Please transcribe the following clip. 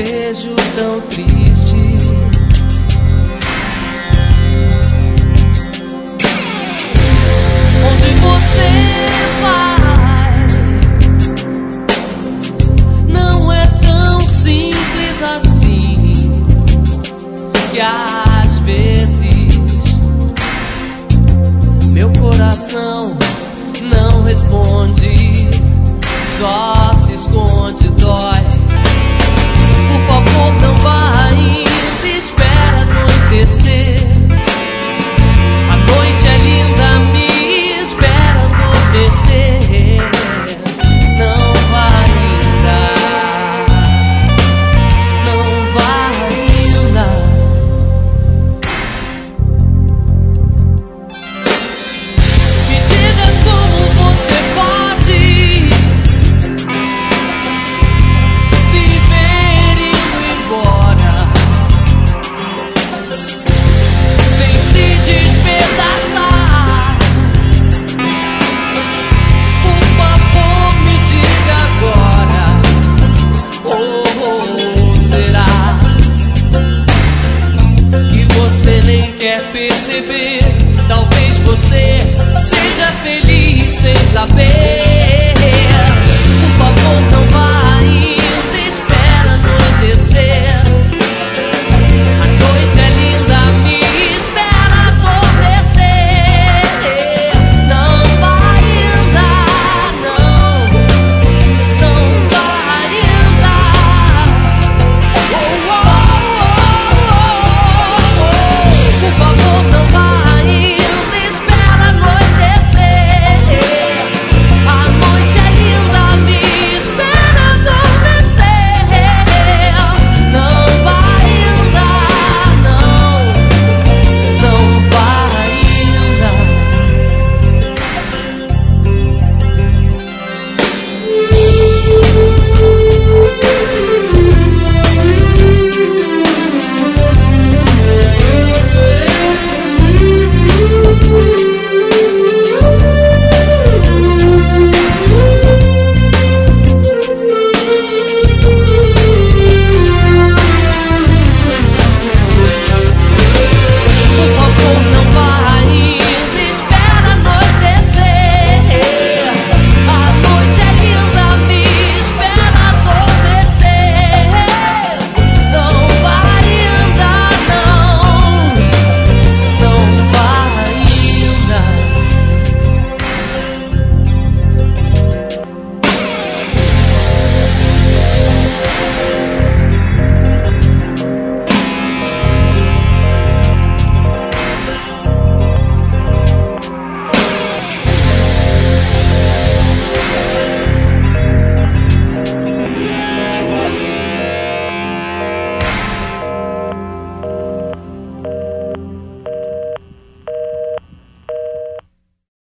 vejo tão triste. Onde você vai? Não é tão simples assim. Que às vezes meu coração não responde, só se esconde, dói. Por favor, não vá ainda, espera anoitecer. A noite é linda, me espera adormecer. Não vá ainda, não vá ainda. Me diga como você pode viver indo embora sem se despedaçar. Por favor, me diga agora. Ou será que você nem quer perceber? Talvez você